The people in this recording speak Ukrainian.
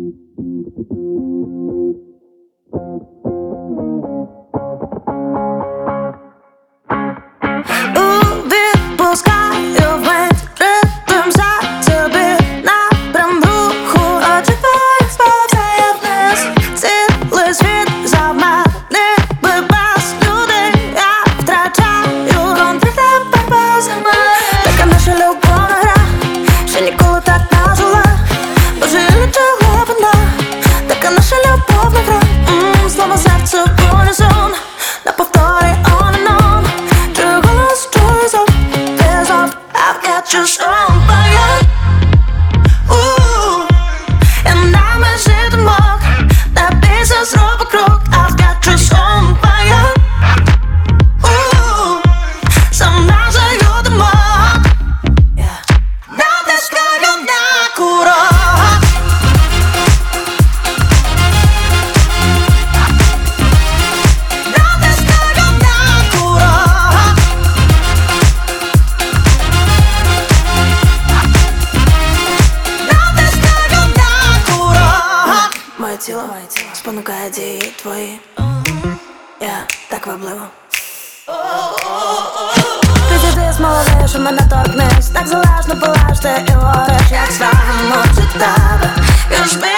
Відпускаю вмить ритм за тобі. Напрям руху очікує сповзає вниз. Цілий світ завмер, ніби без людей. Я втрачаю контроль тебе земель. Така наша любовна гра, ще ніколи так не жила. Божевільна чи глибина, така наша любовна гра. Словно серце в унісон, на повторі on and on. Чую голос, чую зов, ти знов. I've got you on fire. І на межі думок, не бійся, зроби крок. I've got you on fire. Сам нажаю думок, натискаю на курок. Натискаю на курок. Натискаю на курок. Моє тіло спонукає дії твої. Я так вабливо. Ти смолодиш, у мене торкнись. Так залежно палаш, ти і гориш, як сагано від тебе.